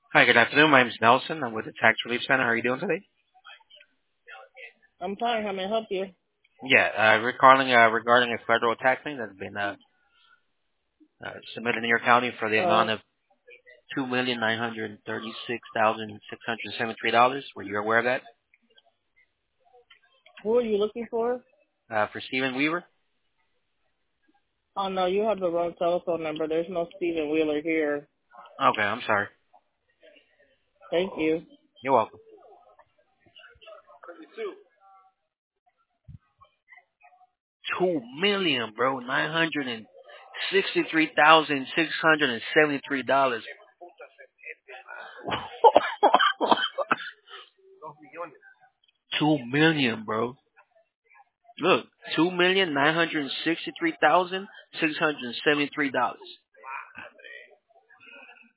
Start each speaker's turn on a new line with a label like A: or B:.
A: Hi, good afternoon. My name is Nelson. I'm with the Tax Relief Center. How are you doing today?
B: I'm fine. How may I help you?
A: Yeah, we're calling regarding a federal tax lien that's been submitted in your county for the
B: Uh,
A: amount of $2,936,673. Were you aware of that?
B: who are you looking for?
A: For Stephen Weaver?
B: Oh no, you have the wrong telephone number. There's no Stephen Wheeler here.
A: Okay, I'm sorry.
B: Thank you.
A: You're welcome. 2 million, bro. $963,673. 2 million, bro. Look, $2,963,673.